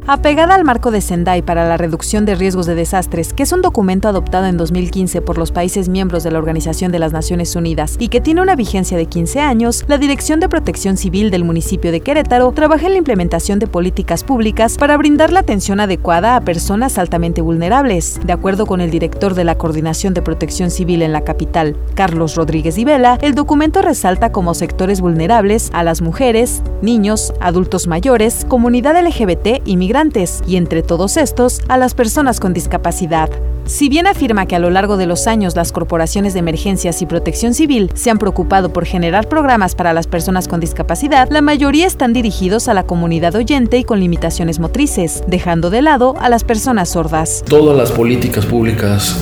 Apegada al marco de Sendai para la reducción de riesgos de desastres, que es un documento adoptado en 2015 por los países miembros de la Organización de las Naciones Unidas y que tiene una vigencia de 15 años, la Dirección de Protección Civil del municipio de Querétaro trabaja en la implementación de políticas públicas para brindar la atención adecuada a personas altamente vulnerables. De acuerdo con el director de la Coordinación de Protección Civil en la capital, Carlos Rodríguez Divela, el documento resalta como sectores vulnerables a las mujeres, niños, adultos mayores, comunidad LGBT y migrantes, y entre todos estos, a las personas con discapacidad. Si bien afirma que a lo largo de los años las corporaciones de emergencias y protección civil se han preocupado por generar programas para las personas con discapacidad, la mayoría están dirigidos a la comunidad oyente y con limitaciones motrices, dejando de lado a las personas sordas. Todas las políticas públicas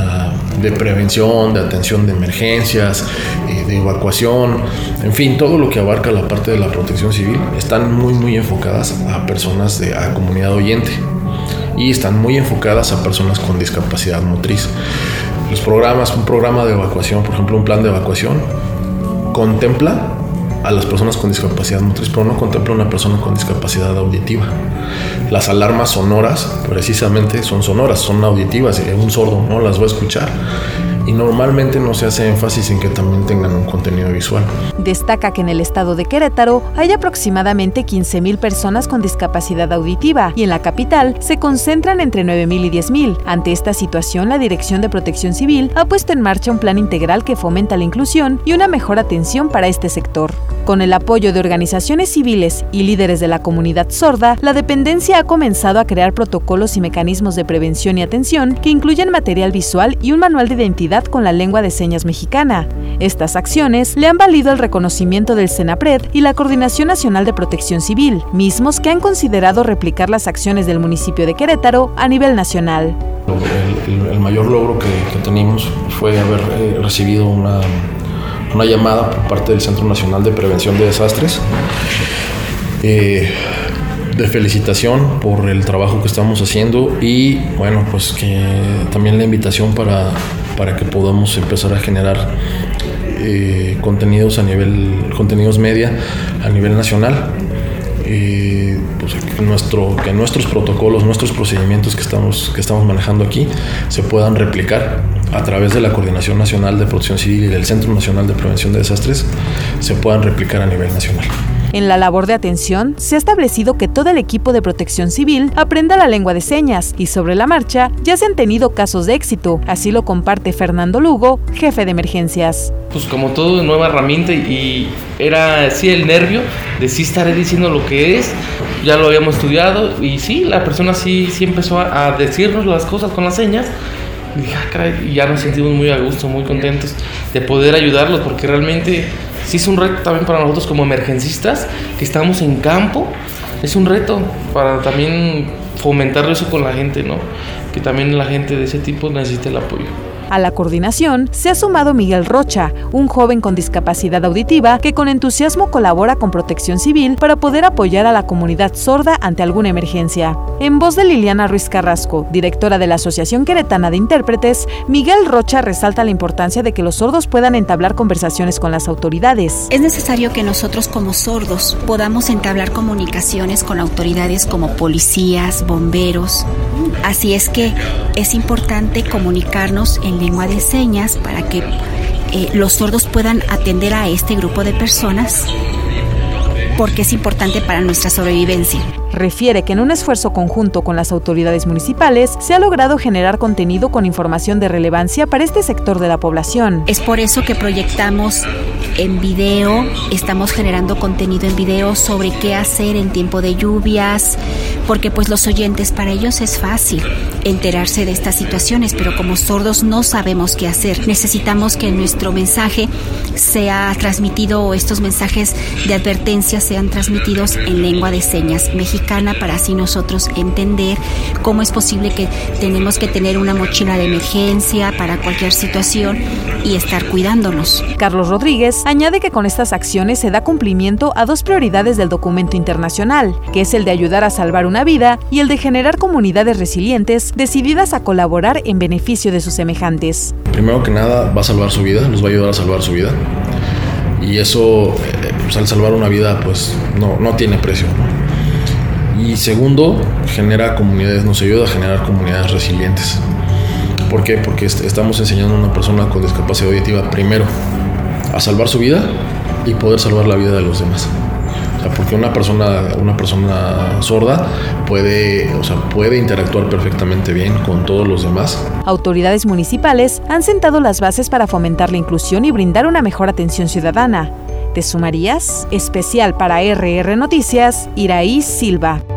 de prevención, de atención de emergencias, de evacuación, en fin, todo lo que abarca la parte de la protección civil están muy enfocadas a personas a comunidad oyente. Y están muy enfocadas a personas con discapacidad motriz. Los programas, un programa de evacuación, por ejemplo, un plan de evacuación, contempla a las personas con discapacidad motriz, pero no contempla a una persona con discapacidad auditiva. Las alarmas sonoras, precisamente, son sonoras, son auditivas, y un sordo no las va a escuchar. Y normalmente no se hace énfasis en que también tengan un contenido visual. Destaca que en el estado de Querétaro hay aproximadamente 15,000 personas con discapacidad auditiva y en la capital se concentran entre 9,000 y 10,000. Ante esta situación, la Dirección de Protección Civil ha puesto en marcha un plan integral que fomenta la inclusión y una mejor atención para este sector. Con el apoyo de organizaciones civiles y líderes de la comunidad sorda, la dependencia ha comenzado a crear protocolos y mecanismos de prevención y atención que incluyen material visual y un manual de identidad con la lengua de señas mexicana. Estas acciones le han valido el reconocimiento del CENAPRED y la Coordinación Nacional de Protección Civil, mismos que han considerado replicar las acciones del municipio de Querétaro a nivel nacional. El mayor logro que tenemos fue haber recibido una llamada por parte del Centro Nacional de Prevención de Desastres de felicitación por el trabajo que estamos haciendo y bueno, pues que también la invitación para que podamos empezar a generar contenidos media a nivel nacional. Pues que nuestros protocolos, nuestros procedimientos que estamos manejando aquí se puedan replicar a través de la Coordinación Nacional de Protección Civil y del Centro Nacional de Prevención de Desastres, se puedan replicar a nivel nacional. En la labor de atención, se ha establecido que todo el equipo de protección civil aprenda la lengua de señas y sobre la marcha ya se han tenido casos de éxito, así lo comparte Fernando Lugo, jefe de emergencias. Pues como todo, nueva herramienta y era sí el nervio de sí estaré diciendo lo que es, ya lo habíamos estudiado y sí, la persona sí empezó a decirnos las cosas con las señas. Y dije, caray, y ya nos sentimos muy a gusto, muy contentos de poder ayudarlos porque realmente sí es un reto también para nosotros como emergencistas que estamos en campo, es un reto para también fomentar eso con la gente, ¿no? Que también la gente de ese tipo necesita el apoyo. A la coordinación se ha sumado Miguel Rocha, un joven con discapacidad auditiva que con entusiasmo colabora con Protección Civil para poder apoyar a la comunidad sorda ante alguna emergencia. En voz de Liliana Ruiz Carrasco, directora de la Asociación Queretana de Intérpretes, Miguel Rocha resalta la importancia de que los sordos puedan entablar conversaciones con las autoridades. Es necesario que nosotros como sordos podamos entablar comunicaciones con autoridades como policías, bomberos. Así es que es importante comunicarnos en lengua de señas para que los sordos puedan atender a este grupo de personas porque es importante para nuestra sobrevivencia. Refiere que en un esfuerzo conjunto con las autoridades municipales se ha logrado generar contenido con información de relevancia para este sector de la población. Es por eso que proyectamos en video, estamos generando contenido en video sobre qué hacer en tiempo de lluvias, porque pues los oyentes, para ellos es fácil enterarse de estas situaciones, pero como sordos no sabemos qué hacer. Necesitamos que nuestro mensaje sea transmitido o estos mensajes de advertencia sean transmitidos en lengua de señas mexicana para así nosotros entender cómo es posible que tenemos que tener una mochila de emergencia para cualquier situación y estar cuidándonos. Carlos Rodríguez añade que con estas acciones se da cumplimiento a dos prioridades del documento internacional, que es el de ayudar a salvar una vida y el de generar comunidades resilientes decididas a colaborar en beneficio de sus semejantes. Primero que nada va a salvar su vida, nos va a ayudar a salvar su vida y eso, pues al salvar una vida pues no tiene precio, ¿no? Y segundo, nos ayuda a generar comunidades resilientes. ¿Por qué? Porque estamos enseñando a una persona con discapacidad auditiva primero a salvar su vida y poder salvar la vida de los demás. O sea, porque una persona sorda puede interactuar perfectamente bien con todos los demás. Autoridades municipales han sentado las bases para fomentar la inclusión y brindar una mejor atención ciudadana. ¿Te sumarías? Especial para RR Noticias, Iraí Silva.